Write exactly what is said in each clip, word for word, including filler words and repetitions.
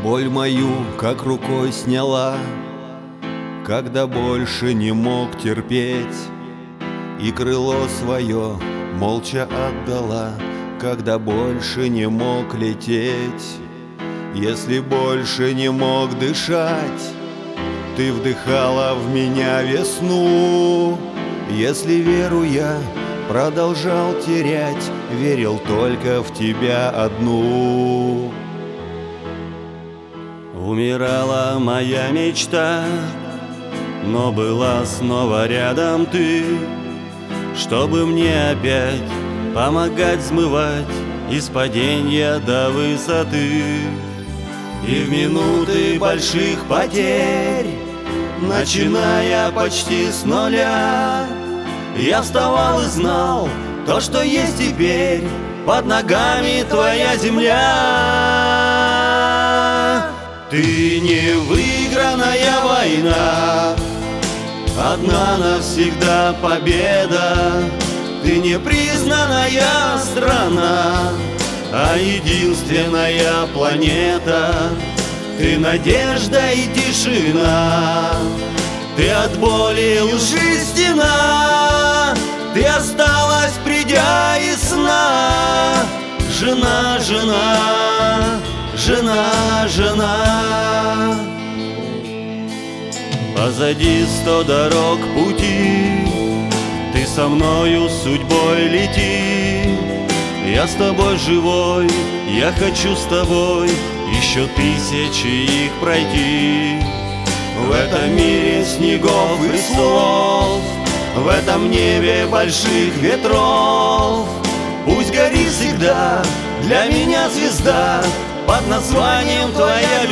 Боль мою как рукой сняла, когда больше не мог терпеть, и крыло свое молча отдала, когда больше не мог лететь. Если больше не мог дышать, ты вдыхала в меня весну. Если веру я продолжал терять, верил только в тебя одну. Умирала моя мечта, но была снова рядом ты, чтобы мне опять помогать взмывать из падения до высоты. И в минуты больших потерь, начиная почти с нуля, я вставал и знал то, что есть теперь под ногами твоя земля. Ты не выигранная война, одна навсегда победа. Ты не признанная страна, а единственная планета. Ты надежда и тишина, ты от боли лжи стена. Ты осталась, придя из сна, жена, жена, жена, жена. Позади сто дорог пути, ты со мною судьбой лети. Я с тобой живой, я хочу с тобой еще тысячи их пройти. В этом мире снегов и слов, в этом небе больших ветров, пусть горит всегда для меня звезда под названием твоя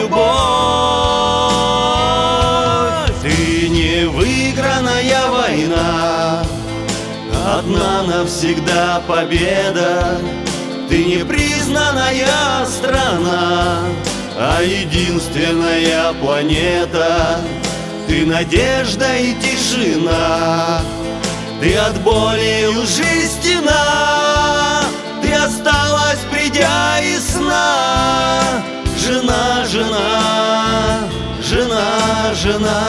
любовь. Ты не выигранная война, одна навсегда победа. Ты не признанная страна, а единственная планета. Ты надежда и тишина, ты от боли лжи стена. Ты осталась, придя из сна, жена, жена, жена, жена.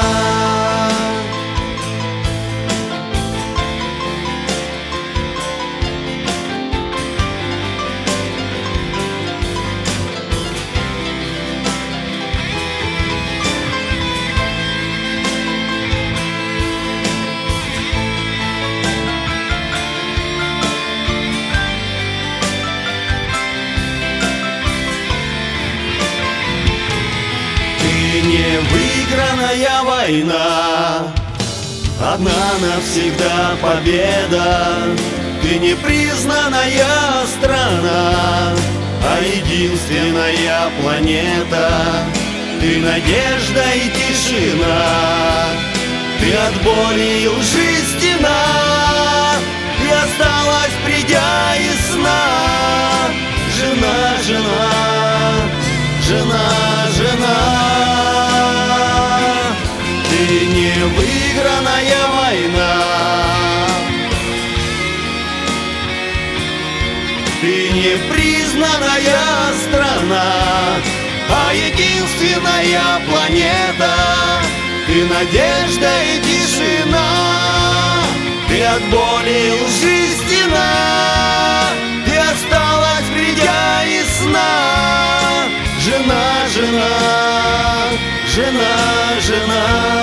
Не выигранная война, одна навсегда победа. Ты не признанная страна, а единственная планета. Ты надежда и тишина, ты от боли и лжи стена. Ты осталась, придя из сна, жена, жена, жена, жена. Ты не выигранная война, ты не признанная страна, а единственная планета. Ты надежда и тишина, ты от боли и лжи стена. Ты осталась, придя из сна, жена, жена, жена, жена.